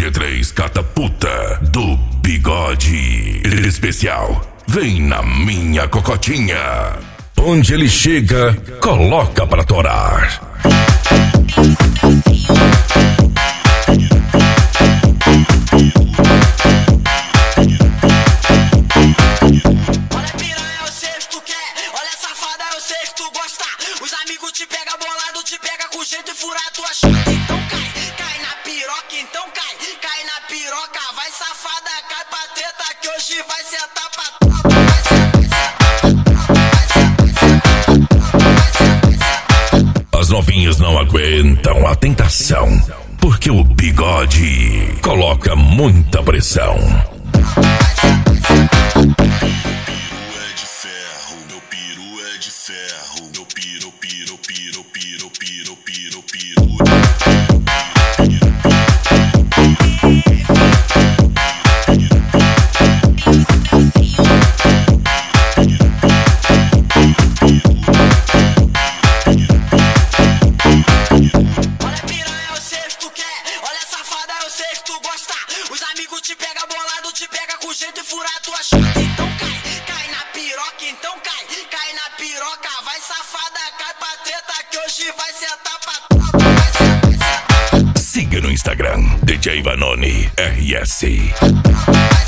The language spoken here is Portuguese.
MP3 Catapulta do Bigode. Especial, vem na minha cocotinha. Onde ele chega, coloca pra torar. Olha piranha, eu sei que tu quer. Olha safada, eu sei que tu gosta. Os amigos te pega bolado, te pega com jeito e fura tua chata. Então cai, cai na piroca, então cai, cai na piroca. Vai safada, cai pra treta que hoje vai sentar pra tropa. As novinhas não aguentam a tentação, porque o Bigode coloca muita pressão. Meu peru é de ferro, meu piro, piro, piro, piro, piro, piro, piro. Olha piranha, eu sei que tu quer. Olha safada, eu sei que tu gosta. Os amigos te pega bolado, te pega com jeito e fura tua chata. Então cai, cai na piroca, então cai, cai na piroca. Vai safada, cai pra treta que hoje vai sentar pra tropa. Siga no Instagram, DJ Vanoni RS.